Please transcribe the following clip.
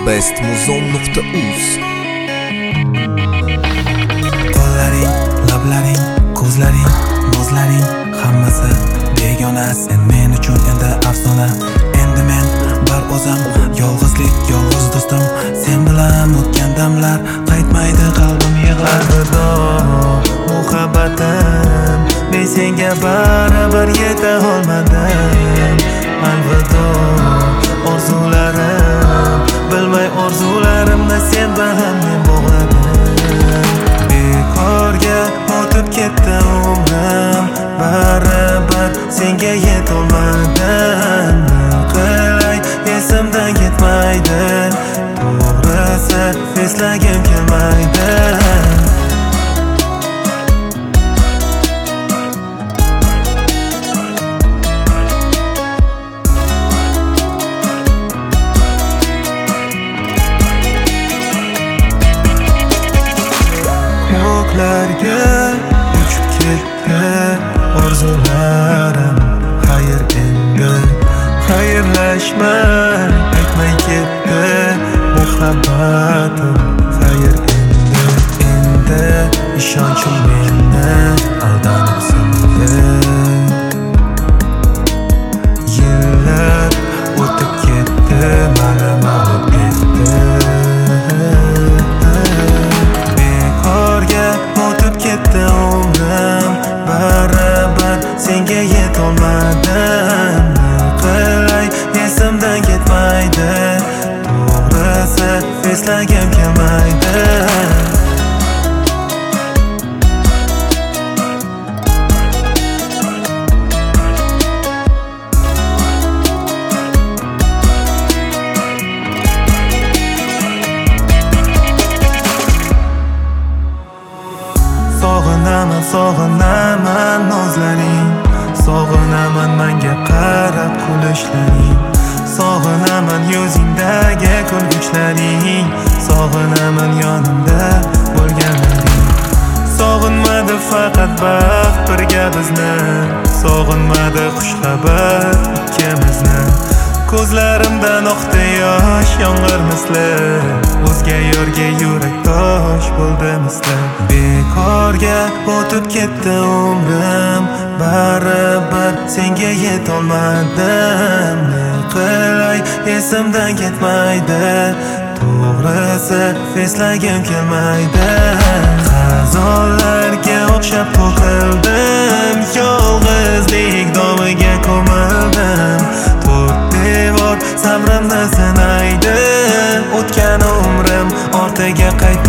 bestmuzon.uz. Qo'llaring, lablaring, ko'zlaring, nozlaring hammasi begona. Sen men uchun endi afsona. Endi men bar o'zim, yolg'izlik, yolg'iz do'stim. Sen bilan o'tgan damlar qaytmaydi, qalbim yig'lar. Alvido muhabbatim, men senga baribir yeta olmadim. Alvido orzularim, bilmay orzularimni sen bilan men bog'ladim. Bekorga o'tib ketdi umrim, baribir senga yetolmadim. Qilay esimdan ketmaydi, to'g'risi eslagim kelmaydi. Yo'qlarga uchib ketdi orzularim. Xayr endi, xayrlashmay aytmay ketdi muhabbatim. Xayr endi ishonchim meni aldanib sindi. Yillar o'tib ketdi, mani mag'lub etdi. O'tib ketdi umrim, baribir senga yetolmadim. Qilay esimdan ketmaydi, to'g'risi eslagim kelmaydi. Sog'inaman nozlaring, sog'inaman menga qarab kulishlaring, sog'inaman yuzingdagi kulgichlaring, sog'inaman yonimda bo'lganlaring. Sog'inmadi faqat baxt birga bizni, sog'inmadi xushxabar ikkimizni. Ko'zlarimdan oqdi yosh yomg'ir misli, o'zga yorga yurak tosh bo'ldi misli. Bekorga o'tib ketdi umrim, baribir senga yetolmadim. Ne qilay esimdan ketmaydi, to'g'risi eslagim kelmaydi. Xazonlarga o'xshab to'kildim, yolg'izlik domiga ko'mildim. Devor sabrimni sinaydi, o'tgan umrim ortiga qaytdi.